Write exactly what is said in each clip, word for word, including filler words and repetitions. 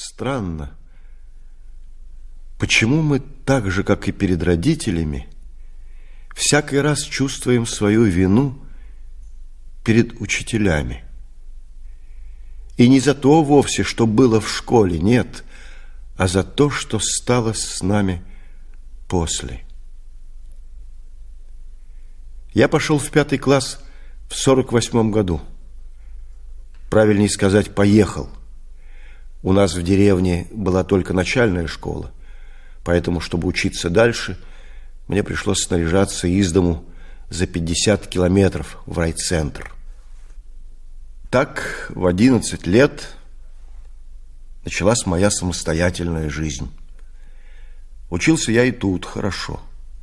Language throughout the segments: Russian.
Странно. Почему мы так же, как и перед родителями, всякий раз чувствуем свою вину перед учителями? И не за то вовсе, что было в школе, нет, а за то, что стало с нами после. Я пошел в пятый класс в сорок восьмом году. Правильнее сказать, поехал. У нас в деревне была только начальная школа, поэтому, чтобы учиться дальше, мне пришлось снаряжаться из дому за пятьдесят километров в райцентр. Так в одиннадцать лет началась моя самостоятельная жизнь. Учился я и тут хорошо.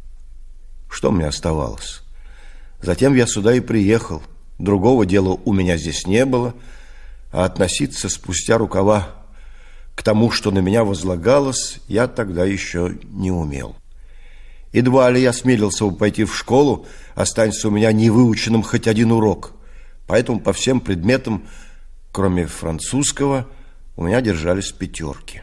Что мне оставалось? Затем я сюда и приехал. Другого дела у меня здесь не было, а относиться спустя рукава к тому, что на меня возлагалось, я тогда еще не умел. Едва ли я смелился бы пойти в школу, останься у меня невыученным хоть один урок. Поэтому по всем предметам, кроме французского, у меня держались пятерки.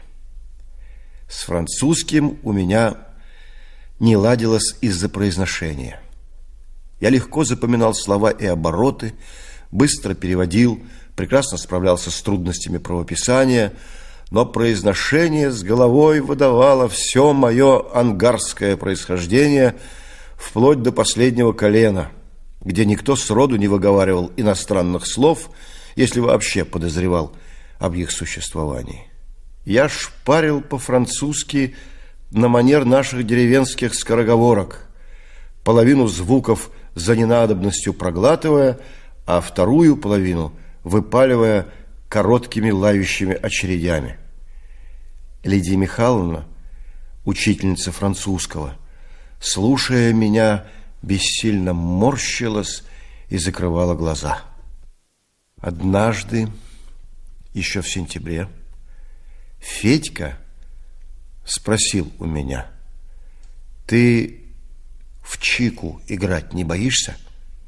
С французским у меня не ладилось из-за произношения. Я легко запоминал слова и обороты, быстро переводил, прекрасно справлялся с трудностями правописания, но произношение с головой выдавало все мое ангарское происхождение вплоть до последнего колена, где никто сроду не выговаривал иностранных слов, если вообще подозревал об их существовании. Я шпарил по-французски на манер наших деревенских скороговорок, половину звуков за ненадобностью проглатывая, а вторую половину выпаливая короткими лающими очередями. Лидия Михайловна, учительница французского, слушая меня, бессильно морщилась и закрывала глаза. Однажды, еще в сентябре, Федька спросил у меня: «Ты в чику играть не боишься?»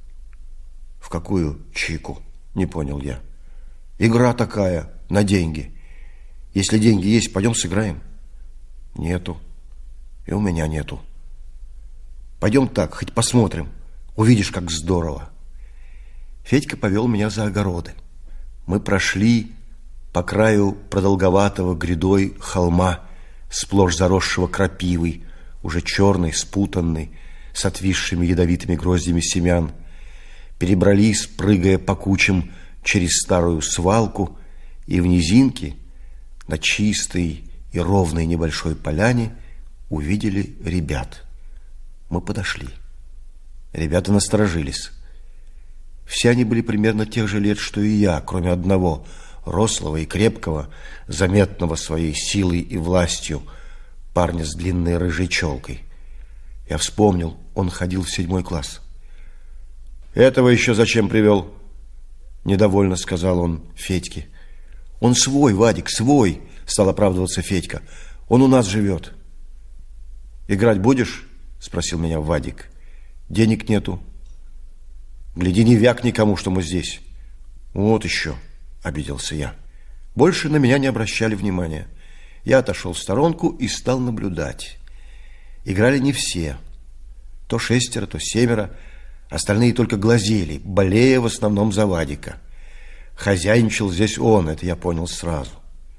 «В какую чику?» — не понял я. «Игра такая, на деньги. Если деньги есть, пойдем сыграем». «Нету. И у меня нету». «Пойдем так, хоть посмотрим. Увидишь, как здорово». Федька повел меня за огороды. Мы прошли по краю продолговатого грядой холма, сплошь заросшего крапивой, уже черной, спутанной, с отвисшими ядовитыми гроздями семян, перебрались, прыгая по кучам, через старую свалку, и в низинке, на чистой и ровной небольшой поляне, увидели ребят. Мы подошли. Ребята насторожились. Все они были примерно тех же лет, что и я, кроме одного, рослого и крепкого, заметного своей силой и властью, парня с длинной рыжей челкой. Я вспомнил, он ходил в седьмой класс. «Этого еще зачем привел?» Недовольно сказал он Федьке. «Он свой, Вадик, свой!» Стал оправдываться Федька. «Он у нас живет». «Играть будешь?» Спросил меня Вадик. «Денег нету». «Гляди, не вяк никому, что мы здесь». «Вот еще», обиделся я. Больше на меня не обращали внимания. Я отошел в сторонку и стал наблюдать. Играли не все. То шестеро, то семеро. Остальные только глазели, болея в основном за Вадика. Хозяйничал здесь он, это я понял сразу.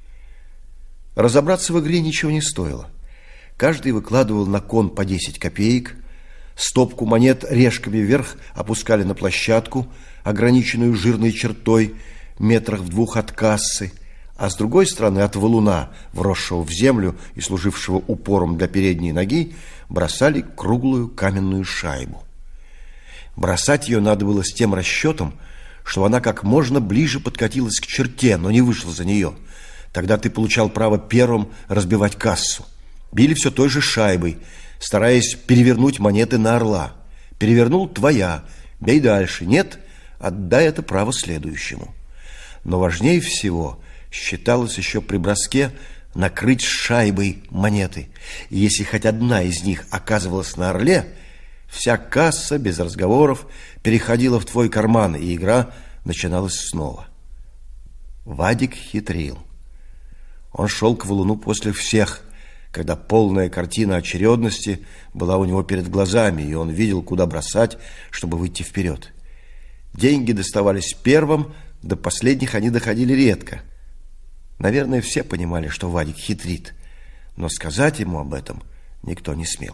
Разобраться в игре ничего не стоило. Каждый выкладывал на кон по десять копеек, стопку монет решками вверх опускали на площадку, ограниченную жирной чертой, метрах в двух от кассы, а с другой стороны от валуна, вросшего в землю и служившего упором для передней ноги, бросали круглую каменную шайбу. Бросать ее надо было с тем расчетом, что она как можно ближе подкатилась к черте, но не вышла за нее. Тогда ты получал право первым разбивать кассу. Били все той же шайбой, стараясь перевернуть монеты на орла. Перевернул — твоя, бей дальше. Нет — отдай это право следующему. Но важнее всего считалось еще при броске накрыть шайбой монеты. И если хоть одна из них оказывалась на орле, вся касса без разговоров переходила в твой карман, и игра начиналась снова. Вадик хитрил. Он шел к валуну после всех, когда полная картина очередности была у него перед глазами, и он видел, куда бросать, чтобы выйти вперед. Деньги доставались первым, до последних они доходили редко. Наверное, все понимали, что Вадик хитрит, но сказать ему об этом никто не смел.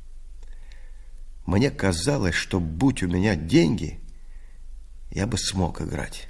Мне казалось, что будь у меня деньги, я бы смог играть.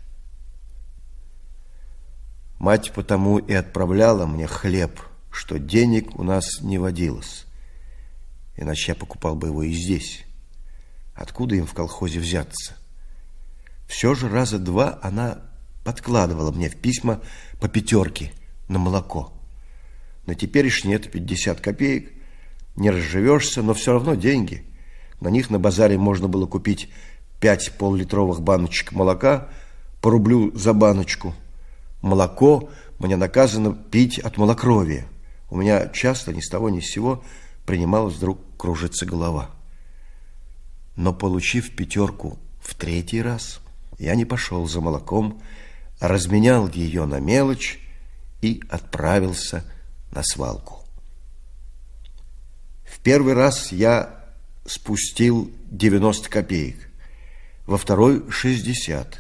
Мать потому и отправляла мне хлеб, что денег у нас не водилось. Иначе я покупал бы его и здесь. Откуда им в колхозе взяться? Все же раза два она подкладывала мне в письма по пятерке на молоко. На теперешние это пятьдесят копеек. Не разживешься, но все равно деньги. На них на базаре можно было купить пять поллитровых баночек молока по рублю за баночку. Молоко мне наказано пить от малокровия. У меня часто ни с того ни с сего принималась вдруг кружиться голова. Но, получив пятерку в третий раз, я не пошел за молоком, а разменял ее на мелочь и отправился на свалку. В первый раз я спустил девяносто копеек, во второй шестьдесят.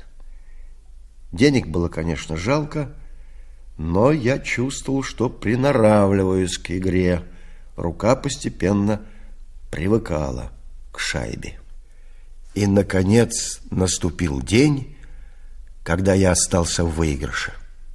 Денег было, конечно, жалко, но я чувствовал, что приноравливаюсь к игре. Рука постепенно привыкала к шайбе. И, наконец, наступил день, когда я остался в выигрыше.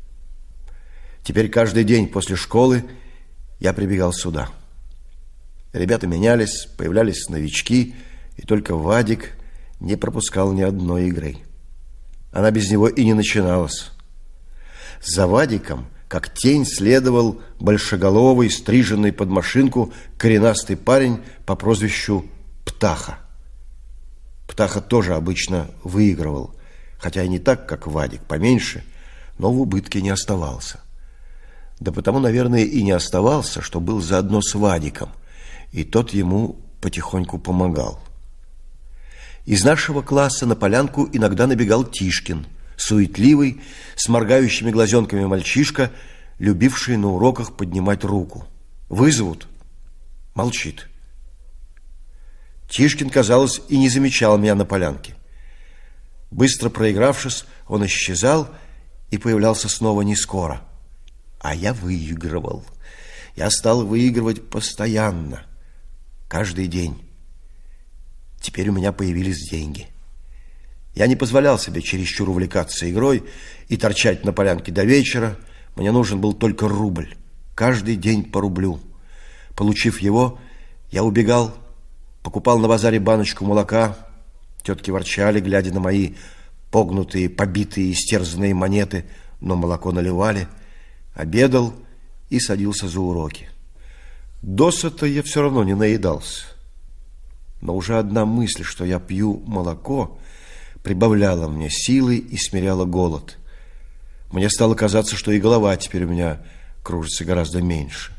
Теперь каждый день после школы я прибегал сюда. Ребята менялись, появлялись новички, и только Вадик не пропускал ни одной игры. Она без него и не начиналась. За Вадиком, как тень, следовал большеголовый, стриженный под машинку, коренастый парень по прозвищу Птаха. Птаха тоже обычно выигрывал, хотя и не так, как Вадик, поменьше, но в убытке не оставался. Да потому, наверное, и не оставался, что был заодно с Вадиком, и тот ему потихоньку помогал. Из нашего класса на полянку иногда набегал Тишкин, суетливый, с моргающими глазенками мальчишка, любивший на уроках поднимать руку. Вызовут — молчит. Тишкин, казалось, и не замечал меня на полянке. Быстро проигравшись, он исчезал и появлялся снова не скоро. А я выигрывал. Я стал выигрывать постоянно, каждый день. Теперь у меня появились деньги. Я не позволял себе чересчур увлекаться игрой и торчать на полянке до вечера. Мне нужен был только рубль. Каждый день по рублю. Получив его, я убегал, покупал на базаре баночку молока. Тетки ворчали, глядя на мои погнутые, побитые, истерзанные монеты, но молоко наливали. Обедал и садился за уроки. Досыта я все равно не наедался. Но уже одна мысль, что я пью молоко, прибавляла мне силы и смиряла голод. Мне стало казаться, что и голова теперь у меня кружится гораздо меньше.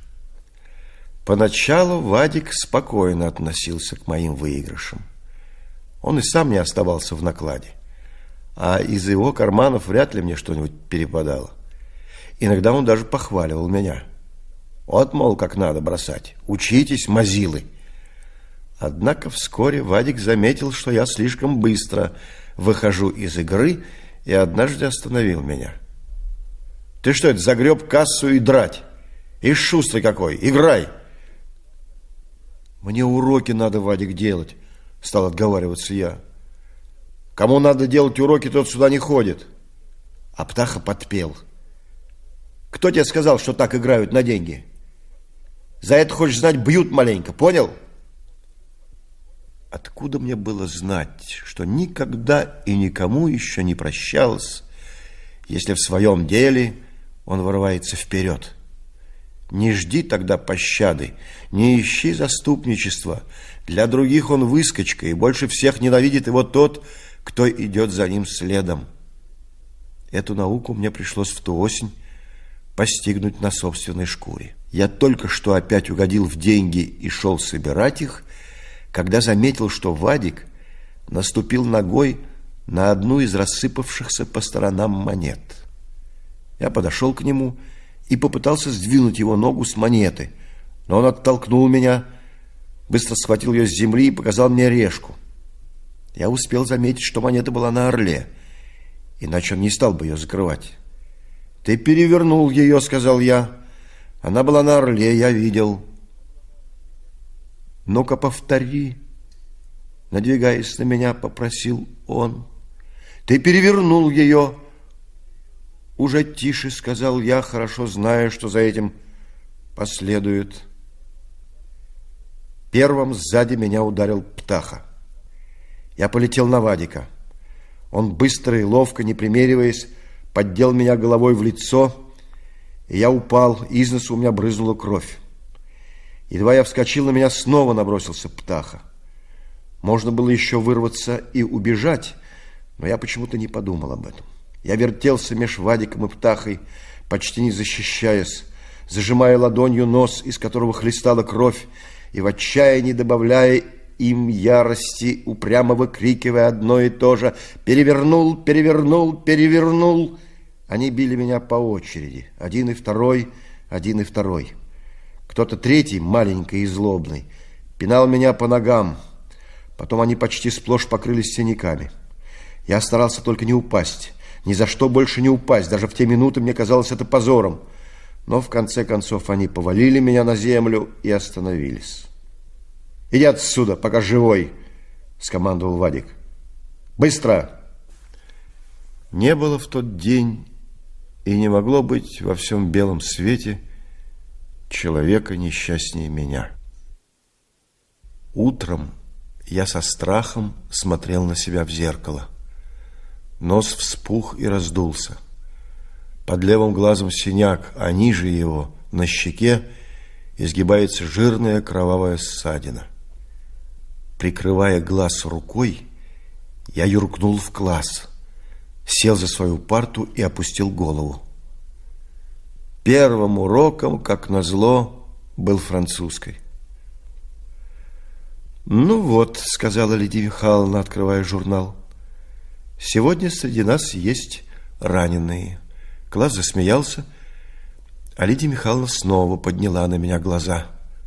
Поначалу Вадик спокойно относился к моим выигрышам. Он и сам не оставался в накладе, а из его карманов вряд ли мне что-нибудь перепадало. Иногда он даже похваливал меня. Вот, мол, как надо бросать. Учитесь, мазилы. Однако вскоре Вадик заметил, что я слишком быстро выхожу из игры, и однажды остановил меня. Ты что это, загреб кассу и драть? Ишь, шустрый какой, играй! Мне уроки надо, Вадик, делать, стал отговариваться я. Кому надо делать уроки, тот сюда не ходит. А Птаха подпел. Кто тебе сказал, что так играют на деньги? За это, хочешь знать, бьют маленько, понял? Откуда мне было знать, что никогда и никому еще не прощалось, если в своем деле он вырывается вперед? Не жди тогда пощады, не ищи заступничества. Для других он выскочка, и больше всех ненавидит его тот, кто идет за ним следом. Эту науку мне пришлось в ту осень постигнуть на собственной шкуре. Я только что опять угодил в деньги и шел собирать их, когда заметил, что Вадик наступил ногой на одну из рассыпавшихся по сторонам монет. Я подошел к нему и попытался сдвинуть его ногу с монеты. Но он оттолкнул меня, быстро схватил ее с земли и показал мне решку. Я успел заметить, что монета была на орле, иначе он не стал бы ее закрывать. «Ты перевернул ее», — сказал я. «Она была на орле, я видел». «Ну-ка, повтори», — надвигаясь на меня, попросил он. «Ты перевернул ее». «Уже тише», — сказал я, хорошо зная, что за этим последует. Первым сзади меня ударил Птаха. Я полетел на Вадика. Он быстро и ловко, не примериваясь, поддел меня головой в лицо, и я упал, из носа у меня брызнула кровь. Едва я вскочил, на меня снова набросился Птаха. Можно было еще вырваться и убежать, но я почему-то не подумал об этом. Я вертелся меж Вадиком и Птахой, почти не защищаясь, зажимая ладонью нос, из которого хлестала кровь, и в отчаянии добавляя им ярости, упрямо выкрикивая одно и то же: «Перевернул, перевернул, перевернул!» Они били меня по очереди, один и второй, один и второй. Кто-то третий, маленький и злобный, пинал меня по ногам. Потом они почти сплошь покрылись синяками. Я старался только не упасть, ни за что больше не упасть. Даже в те минуты мне казалось это позором. Но в конце концов они повалили меня на землю и остановились. «Иди отсюда, пока живой!» — скомандовал Вадик. «Быстро!» Не было в тот день и не могло быть во всем белом свете человека несчастнее меня. Утром я со страхом смотрел на себя в зеркало. Нос вспух и раздулся. Под левым глазом синяк, а ниже его, на щеке, изгибается жирная кровавая ссадина. Прикрывая глаз рукой, я юркнул в класс, сел за свою парту и опустил голову. Первым уроком, как назло, был французский. «Ну вот», — сказала Лидия Михайловна, открывая журнал, — «сегодня среди нас есть раненые». Класс засмеялся, а Лидия Михайловна снова подняла на меня глаза.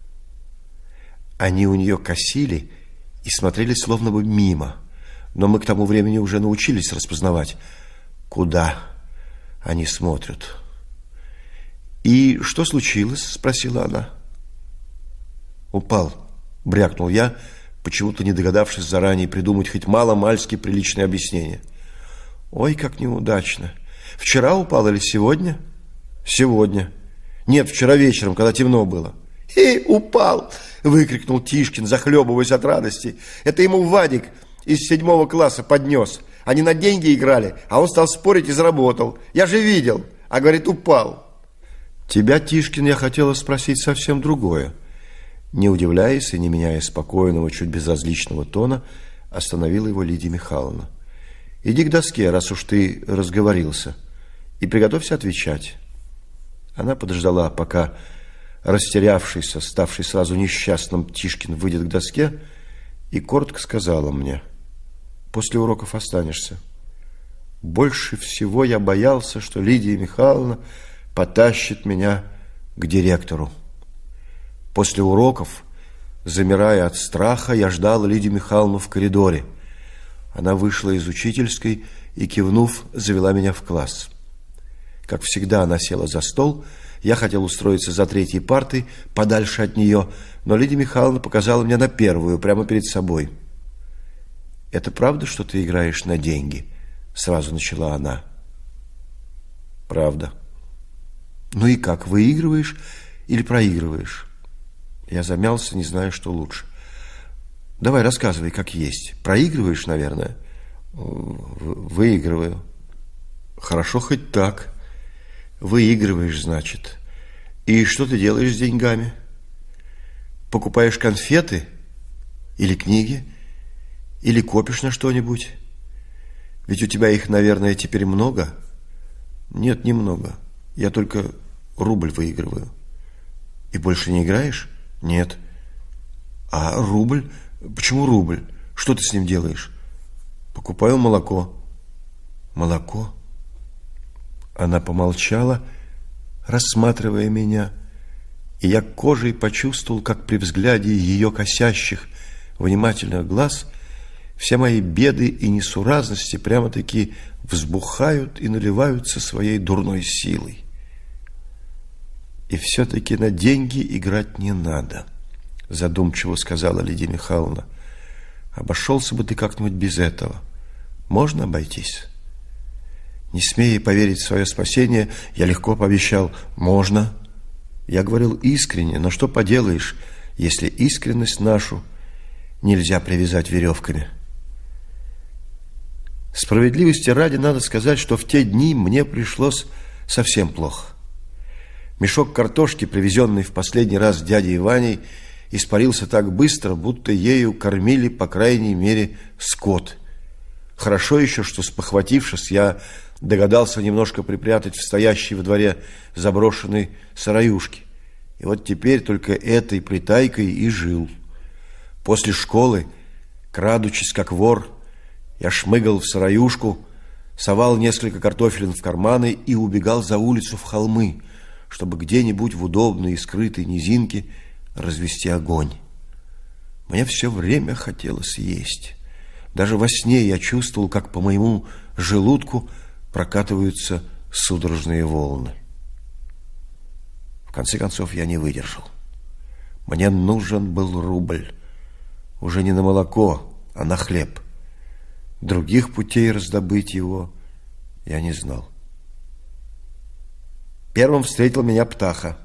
Они у нее косили и смотрели словно бы мимо, но мы к тому времени уже научились распознавать, куда они смотрят. «И что случилось?» — спросила она. «Упал», — брякнул я, почему-то не догадавшись заранее придумать хоть мало-мальски приличное объяснение. «Ой, как неудачно! Вчера упал или сегодня?» «Сегодня. Нет, вчера вечером, когда темно было». «И упал!» — выкрикнул Тишкин, захлебываясь от радости. «Это ему Вадик из седьмого класса поднес. Они на деньги играли, а он стал спорить и заработал. Я же видел, а говорит, упал». «Тебя, Тишкин, я хотела спросить совсем другое». Не удивляясь и не меняя спокойного, чуть безразличного тона, остановила его Лидия Михайловна. «Иди к доске, раз уж ты разговорился, и приготовься отвечать». Она подождала, пока растерявшийся, ставший сразу несчастным Тишкин выйдет к доске, и коротко сказала мне: «После уроков останешься». Больше всего я боялся, что Лидия Михайловна потащит меня к директору. После уроков, замирая от страха, я ждал Лидию Михайловну в коридоре. Она вышла из учительской и, кивнув, завела меня в класс. Как всегда, она села за стол. Я хотел устроиться за третьей партой, подальше от нее, но Лидия Михайловна показала мне на первую, прямо перед собой. «Это правда, что ты играешь на деньги?» Сразу начала она. «Правда». «Ну и как, выигрываешь или проигрываешь?» Я замялся, не зная, что лучше. «Давай, рассказывай, как есть. Проигрываешь, наверное?» «Выигрываю». «Хорошо, хоть так. Выигрываешь, значит. И что ты делаешь с деньгами? Покупаешь конфеты? Или книги? Или копишь на что-нибудь? Ведь у тебя их, наверное, теперь много?» «Нет, немного. Я только рубль выигрываю». «И больше не играешь?» «Нет». «А рубль? Почему рубль? Что ты с ним делаешь?» «Покупаю молоко». «Молоко?» Она помолчала, рассматривая меня, и я кожей почувствовал, как при взгляде ее косящих, внимательных глаз все мои беды и несуразности прямо-таки взбухают и наливаются своей дурной силой. И все-таки на деньги играть не надо, задумчиво сказала Лидия Михайловна. Обошелся бы ты как-нибудь без этого. Можно обойтись? Не смея поверить в свое спасение, я легко пообещал: можно. Я говорил искренне, но что поделаешь, если искренность нашу нельзя привязать веревками. Справедливости ради надо сказать, что в те дни мне пришлось совсем плохо. Мешок картошки, привезенный в последний раз дядей Ваней, испарился так быстро, будто ею кормили, по крайней мере, скот. Хорошо еще, что, спохватившись, я догадался немножко припрятать в стоящей во дворе заброшенной сараюшке. И вот теперь только этой притайкой и жил. После школы, крадучись как вор, я шмыгал в сараюшку, совал несколько картофелин в карманы и убегал за улицу в холмы, чтобы где-нибудь в удобной и скрытой низинке развести огонь. Мне все время хотелось есть. Даже во сне я чувствовал, как по моему желудку прокатываются судорожные волны. В конце концов, я не выдержал. Мне нужен был рубль. Уже не на молоко, а на хлеб. Других путей раздобыть его я не знал. Первым встретил меня Птаха.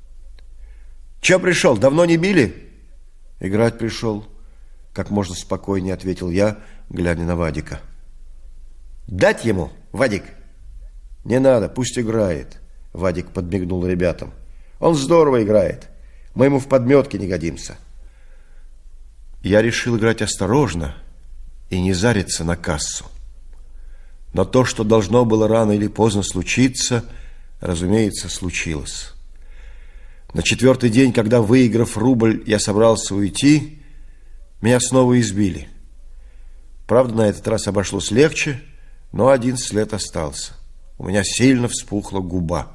«Че пришел? Давно не били?» «Играть пришел», — как можно спокойнее ответил я, глядя на Вадика. «Дать ему, Вадик?» «Не надо, пусть играет», — Вадик подмигнул ребятам. «Он здорово играет. Мы ему в подметке не годимся». Я решил играть осторожно и не зариться на кассу. Но то, что должно было рано или поздно случиться, разумеется, случилось. На четвертый день, когда, выиграв рубль, я собрался уйти, меня снова избили. Правда, на этот раз обошлось легче, но один след остался. У меня сильно вспухла губа.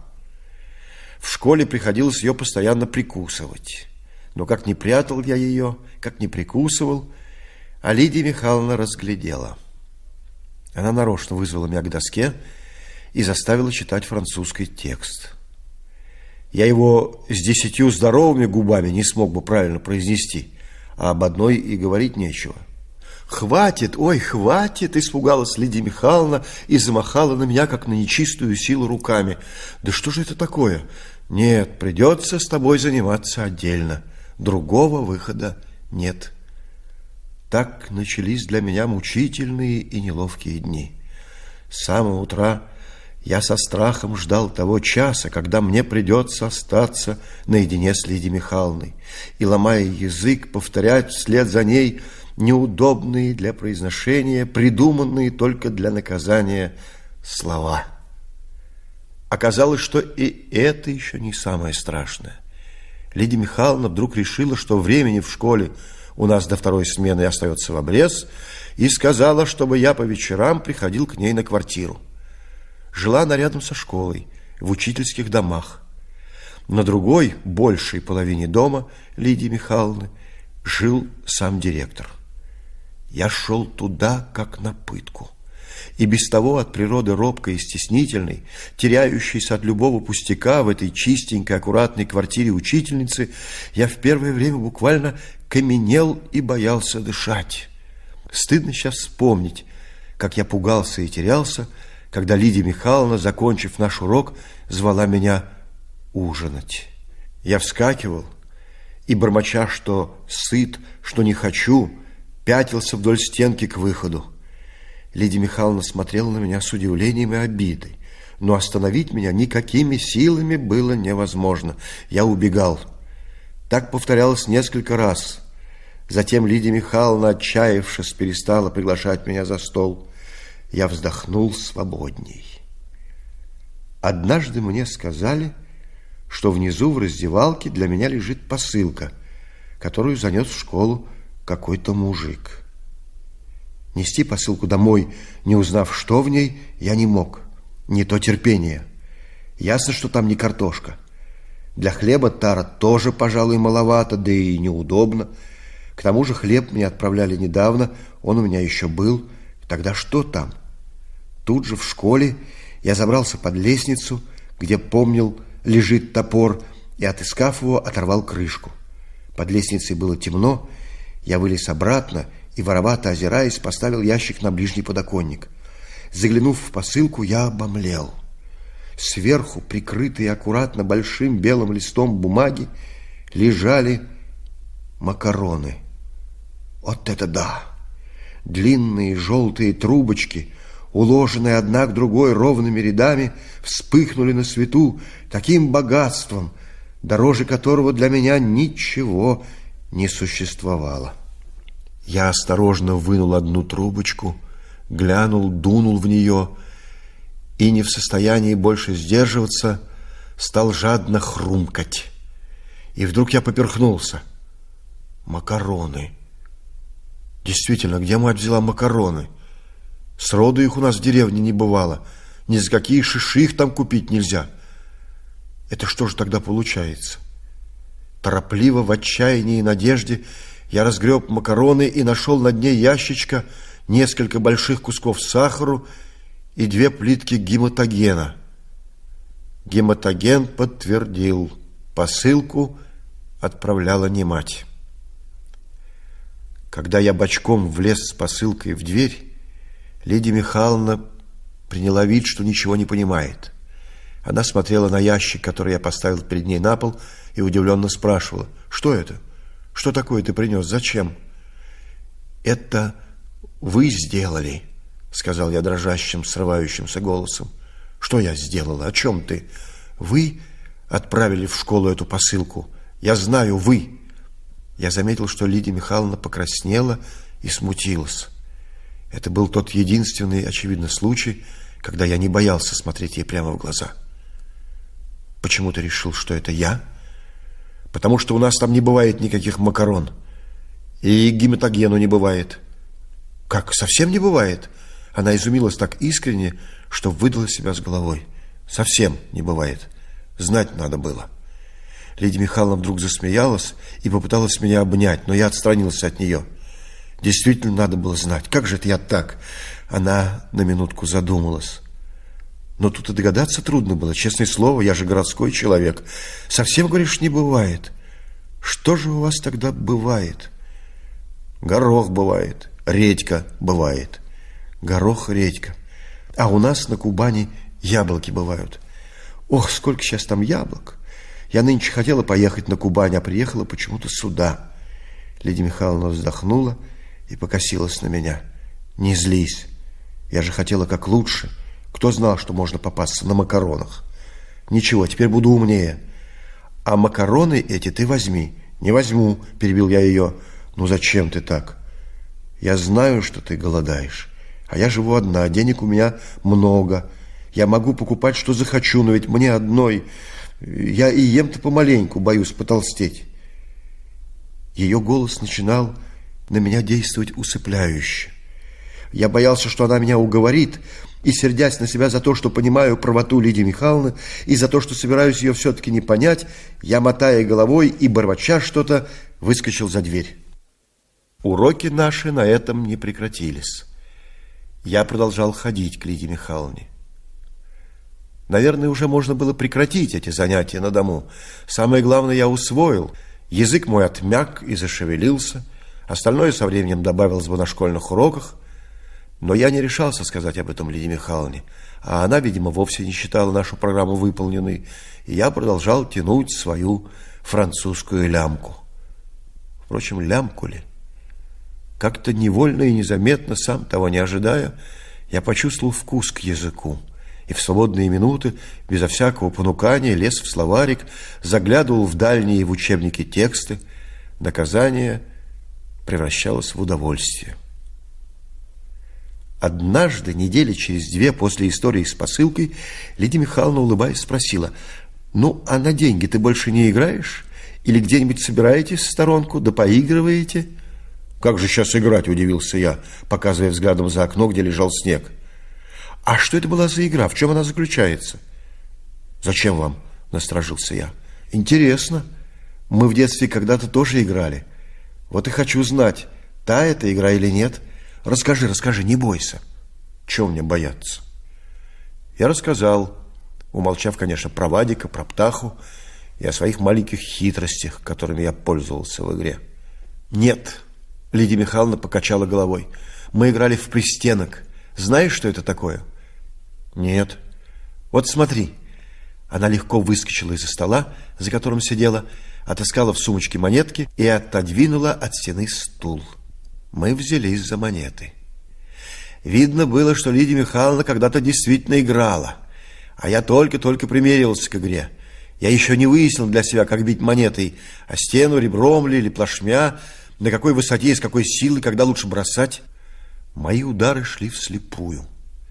В школе приходилось ее постоянно прикусывать. Но как ни прятал я ее, как ни прикусывал, а Лидия Михайловна разглядела. Она нарочно вызвала меня к доске и заставила читать французский текст. Я его с десятью здоровыми губами не смог бы правильно произнести, а об одной и говорить нечего. «Хватит, ой, хватит!» — испугалась Лидия Михайловна и замахала на меня, как на нечистую силу, руками. «Да что же это такое? Нет, придется с тобой заниматься отдельно. Другого выхода нет». Так начались для меня мучительные и неловкие дни. С самого утра я со страхом ждал того часа, когда мне придется остаться наедине с Лидией Михайловной и, ломая язык, повторять вслед за ней неудобные для произношения, придуманные только для наказания слова. Оказалось, что и это еще не самое страшное. Лидия Михайловна вдруг решила, что времени в школе у нас до второй смены остается в обрез, и сказала, чтобы я по вечерам приходил к ней на квартиру. Жила она рядом со школой, в учительских домах. На другой, большей половине дома Лидии Михайловны жил сам директор. Я шел туда, как на пытку. И без того от природы робкой и стеснительной, теряющейся от любого пустяка в этой чистенькой, аккуратной квартире учительницы, я в первое время буквально каменел и боялся дышать. Стыдно сейчас вспомнить, как я пугался и терялся, когда Лидия Михайловна, закончив наш урок, звала меня ужинать. Я вскакивал и, бормоча, что сыт, что не хочу, пятился вдоль стенки к выходу. Лидия Михайловна смотрела на меня с удивлением и обидой, но остановить меня никакими силами было невозможно. Я убегал. Так повторялось несколько раз. Затем Лидия Михайловна, отчаявшись, перестала приглашать меня за стол. Я вздохнул свободней. Однажды мне сказали, что внизу в раздевалке для меня лежит посылка, которую занес в школу какой-то мужик. Нести посылку домой, не узнав, что в ней, я не мог. Не то терпение. Ясно, что там не картошка. Для хлеба тара тоже, пожалуй, маловато, да и неудобно. К тому же хлеб мне отправляли недавно, он у меня еще был. Тогда что там? Тут же в школе я забрался под лестницу, где, помнил, лежит топор, и, отыскав его, оторвал крышку. Под лестницей было темно, я вылез обратно и, воровато озираясь, поставил ящик на ближний подоконник. Заглянув в посылку, я обомлел. Сверху, прикрытые аккуратно большим белым листом бумаги, лежали макароны. Вот это да! Длинные желтые трубочки, уложенные одна к другой ровными рядами, вспыхнули на свету таким богатством, дороже которого для меня ничего не существовало. Я осторожно вынул одну трубочку, глянул, дунул в нее и, не в состоянии больше сдерживаться, стал жадно хрумкать. И вдруг я поперхнулся. Макароны. Действительно, где мать взяла макароны? Сроду их у нас в деревне не бывало. Ни за какие шиши их там купить нельзя. Это что же тогда получается? Торопливо, в отчаянии и надежде я разгреб макароны и нашел на дне ящичка несколько больших кусков сахару и две плитки гематогена. Гематоген подтвердил, посылку отправляла не мать. Когда я бочком влез с посылкой в дверь, Лидия Михайловна приняла вид, что ничего не понимает. Она смотрела на ящик, который я поставил перед ней на пол, и удивленно спрашивала: «Что это? Что такое ты принес? Зачем?» «Это вы сделали», — сказал я дрожащим, срывающимся голосом. «Что я сделала? О чем ты? Вы отправили в школу эту посылку. Я знаю, вы». Я заметил, что Лидия Михайловна покраснела и смутилась. Это был тот единственный, очевидно, случай, когда я не боялся смотреть ей прямо в глаза. «Почему ты решил, что это я?» «Потому что у нас там не бывает никаких макарон. И гематогену не бывает». «Как, совсем не бывает?» Она изумилась так искренне, что выдала себя с головой. «Совсем не бывает. Знать надо было». Лидия Михайловна вдруг засмеялась и попыталась меня обнять, но я отстранился от нее. «Действительно надо было знать. Как же это я так?» Она на минутку задумалась. «Но тут и догадаться трудно было. Честное слово, я же городской человек. Совсем, говоришь, не бывает. Что же у вас тогда бывает?» «Горох бывает, редька бывает». «Горох, редька. А у нас на Кубани яблоки бывают. Ох, сколько сейчас там яблок! Я нынче хотела поехать на Кубань, а приехала почему-то сюда». Лидия Михайловна вздохнула и покосилась на меня. «Не злись. Я же хотела как лучше. Кто знал, что можно попасться на макаронах? Ничего, теперь буду умнее. А макароны эти ты возьми». «Не возьму», — перебил я ее. «Ну зачем ты так? Я знаю, что ты голодаешь. А я живу одна, денег у меня много. Я могу покупать, что захочу, но ведь мне одной. Я и ем-то помаленьку, боюсь потолстеть». Ее голос начинал на меня действовать усыпляюще. Я боялся, что она меня уговорит, и, сердясь на себя за то, что понимаю правоту Лидии Михайловны, и за то, что собираюсь ее все-таки не понять, я, мотая головой и бормоча что-то, выскочил за дверь. Уроки наши на этом не прекратились. Я продолжал ходить к Лидии Михайловне. Наверное, уже можно было прекратить эти занятия на дому. Самое главное я усвоил. Язык мой отмяк и зашевелился. Остальное со временем добавилось бы на школьных уроках. Но я не решался сказать об этом Лидии Михайловне. А она, видимо, вовсе не считала нашу программу выполненной. И я продолжал тянуть свою французскую лямку. Впрочем, лямку ли? Как-то невольно и незаметно, сам того не ожидая, я почувствовал вкус к языку. И в свободные минуты, безо всякого понукания, лез в словарик, заглядывал в дальние в учебники тексты. Наказание превращалось в удовольствие. Однажды, недели через две после истории с посылкой, Лидия Михайловна, улыбаясь, спросила: «Ну, а на деньги ты больше не играешь? Или где-нибудь собираетесь в сторонку, да поигрываете?» «Как же сейчас играть?» – удивился я, показывая взглядом за окно, где лежал снег. «А что это была за игра? В чем она заключается?» Зачем вам? Насторожился я. Интересно. Мы в детстве когда-то тоже играли. Вот и хочу знать, та это игра или нет. Расскажи, расскажи, не бойся. Чего мне бояться? Я рассказал, умолчав, конечно, про Вадика, про Птаху и о своих маленьких хитростях, которыми я пользовался в игре. Нет, Лидия Михайловна покачала головой. Мы играли в пристенок. Знаешь, что это такое? Нет. Вот смотри. Она легко выскочила из-за стола, за которым сидела, отыскала в сумочке монетки и отодвинула от стены стул. Мы взялись за монеты. Видно было, что Лидия Михайловна когда-то действительно играла, а я только-только примеривался к игре. Я еще не выяснил для себя, как бить монетой, о стену, ребром ли или плашмя, на какой высоте и с какой силой, когда лучше бросать. Мои удары шли вслепую.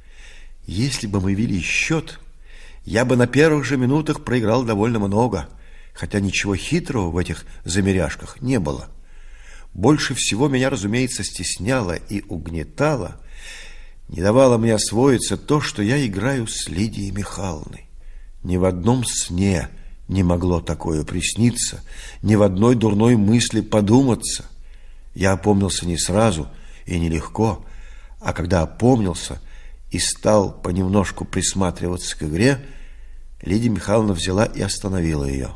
Если бы мы вели счет, я бы на первых же минутах проиграл довольно много, хотя ничего хитрого в этих замеряшках не было. Больше всего меня, разумеется, стесняло и угнетало, не давало мне освоиться то, что я играю с Лидией Михайловной. Ни в одном сне не могло такое присниться, ни в одной дурной мысли подуматься. Я опомнился не сразу и нелегко, а когда опомнился и стал понемножку присматриваться к игре, Лидия Михайловна взяла и остановила ее.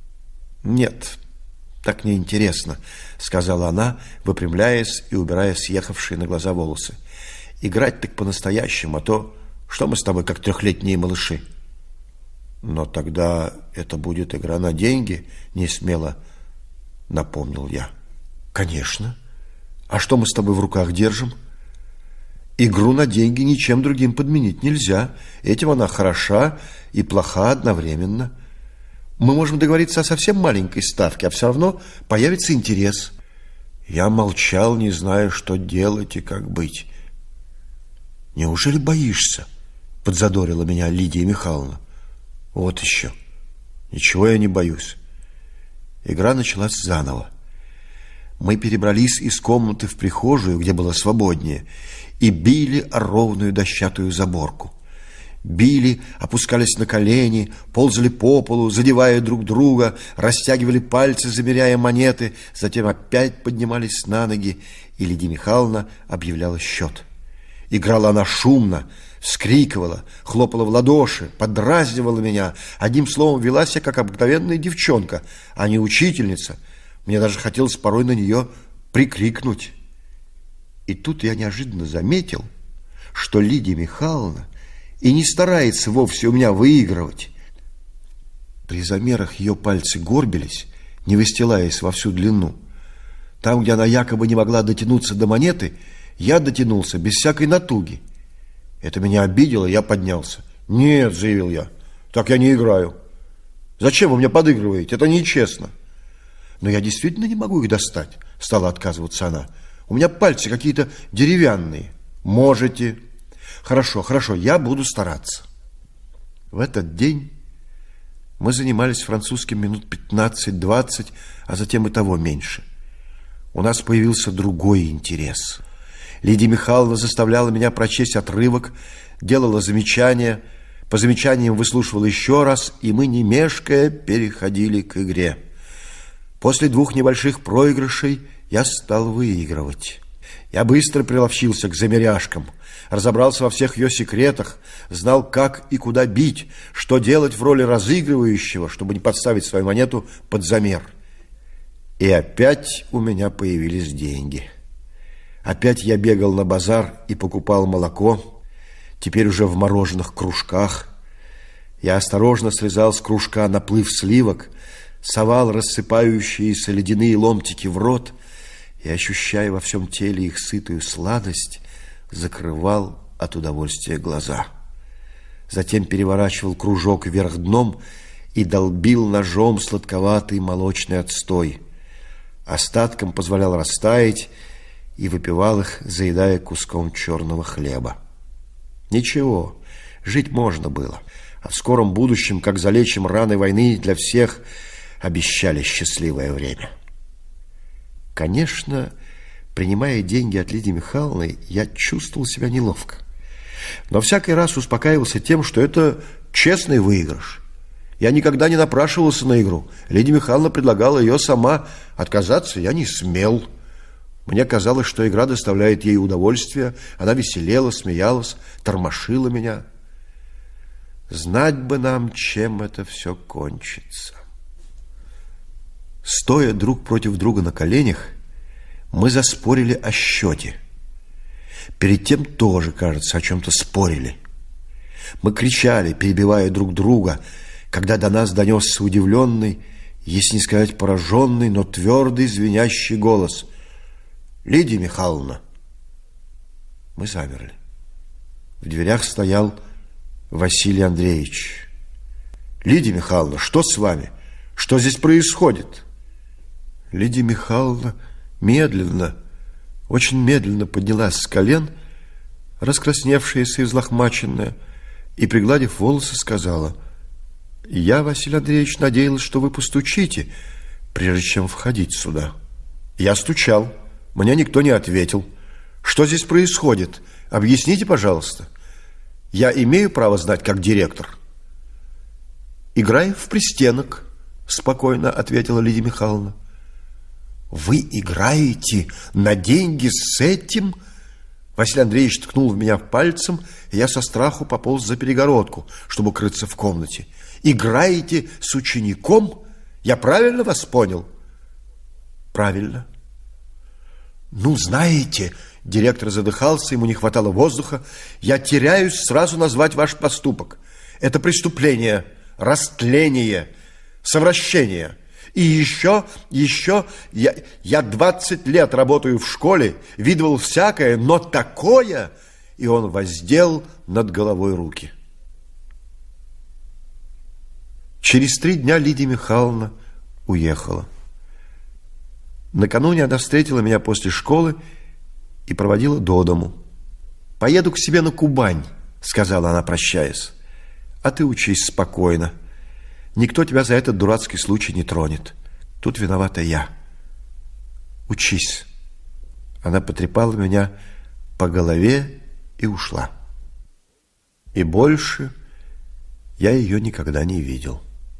«Нет, так неинтересно», — сказала она, выпрямляясь и убирая съехавшие на глаза волосы. «Играть так по-настоящему, а то что мы с тобой, как трехлетние малыши?» «Но тогда это будет игра на деньги», — несмело напомнил я. «Конечно. А что мы с тобой в руках держим?» «Игру на деньги ничем другим подменить нельзя. Этим она хороша и плоха одновременно. Мы можем договориться о совсем маленькой ставке, а все равно появится интерес». Я молчал, не зная, что делать и как быть. «Неужели боишься?» — подзадорила меня Лидия Михайловна. «Вот еще. Ничего я не боюсь». Игра началась заново. Мы перебрались из комнаты в прихожую, где было свободнее, и били о ровную дощатую заборку. Били, опускались на колени, ползали по полу, задевая друг друга, растягивали пальцы, замеряя монеты, затем опять поднимались на ноги, и Лидия Михайловна объявляла счет. Играла она шумно, вскрикивала, хлопала в ладоши, подразнивала меня. Одним словом, вела себя, как обыкновенная девчонка, а не учительница. Мне даже хотелось порой на нее прикрикнуть. И тут я неожиданно заметил, что Лидия Михайловна и не старается вовсе у меня выигрывать. При замерах ее пальцы горбились, не выстилаясь во всю длину. Там, где она якобы не могла дотянуться до монеты, я дотянулся без всякой натуги. Это меня обидело, я поднялся. «Нет», — заявил я, — «так я не играю. Зачем вы мне подыгрываете? Это нечестно». «Но я действительно не могу их достать», — стала отказываться она. «У меня пальцы какие-то деревянные». «Можете». «Хорошо, хорошо, я буду стараться». В этот день мы занимались французским минут пятнадцать-двадцать, а затем и того меньше. У нас появился другой интерес. Лидия Михайловна заставляла меня прочесть отрывок, делала замечания, по замечаниям выслушивала еще раз, и мы, не мешкая, переходили к игре. После двух небольших проигрышей я стал выигрывать. Я быстро приловчился к замеряшкам, разобрался во всех ее секретах, знал, как и куда бить, что делать в роли разыгрывающего, чтобы не подставить свою монету под замер. И опять у меня появились деньги. Опять я бегал на базар и покупал молоко, теперь уже в мороженых кружках. Я осторожно срезал с кружка наплыв сливок, совал рассыпающиеся ледяные ломтики в рот и, ощущая во всем теле их сытую сладость, закрывал от удовольствия глаза. Затем переворачивал кружок вверх дном и долбил ножом сладковатый молочный отстой. Остатком позволял растаять и выпивал их, заедая куском черного хлеба. Ничего, жить можно было. А в скором будущем, как залечим раны войны, для всех обещали счастливое время. Конечно, принимая деньги от Лидии Михайловны, я чувствовал себя неловко. Но всякий раз успокаивался тем, что это честный выигрыш. Я никогда не напрашивался на игру. Лидия Михайловна предлагала ее сама. Отказаться я не смел. Мне казалось, что игра доставляет ей удовольствие. Она веселела, смеялась, тормошила меня. Знать бы нам, чем это все кончится. Стоя друг против друга на коленях, мы заспорили о счете. Перед тем тоже, кажется, о чем-то спорили. Мы кричали, перебивая друг друга, когда до нас донесся удивленный, если не сказать пораженный, но твердый, звенящий голос. «Лидия Михайловна!» Мы замерли. В дверях стоял Василий Андреевич. «Лидия Михайловна, что с вами? Что здесь происходит?» Лидия Михайловна медленно, очень медленно поднялась с колен, раскрасневшаяся и взлохмаченная, и, пригладив волосы, сказала: «Я, Василий Андреевич, надеялась, что вы постучите, прежде чем входить сюда». Я стучал, мне никто не ответил. Что здесь происходит? Объясните, пожалуйста. Я имею право знать, как директор. «Играем в пристенок», спокойно ответила Лидия Михайловна. «Вы играете на деньги с этим?» Василий Андреевич ткнул в меня пальцем, и я со страху пополз за перегородку, чтобы укрыться в комнате. «Играете с учеником? Я правильно вас понял?» «Правильно». «Ну, знаете...» Директор задыхался, ему не хватало воздуха. «Я теряюсь сразу назвать ваш поступок. Это преступление, растление, совращение. И еще, еще, я, я двадцать лет работаю в школе, видывал всякое, но такое...» И он воздел над головой руки. Через три дня Лидия Михайловна уехала. Накануне она встретила меня после школы и проводила до дому. «Поеду к себе на Кубань», — сказала она, прощаясь. «А ты учись спокойно. Никто тебя за этот дурацкий случай не тронет. Тут виновата я. Учись». Она потрепала меня по голове и ушла. И больше я ее никогда не видел.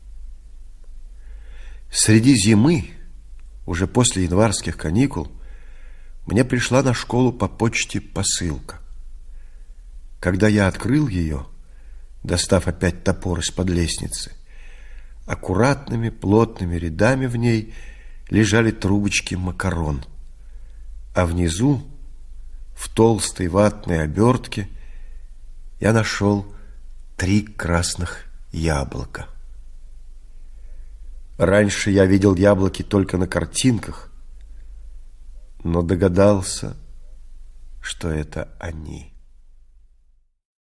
Среди зимы, уже после январских каникул, мне пришла на школу по почте посылка. Когда я открыл ее, достав опять топор из-под лестницы, аккуратными плотными рядами в ней лежали трубочки макарон, а внизу, в толстой ватной обертке, я нашел три красных яблока. Раньше я видел яблоки только на картинках, но догадался, что это они.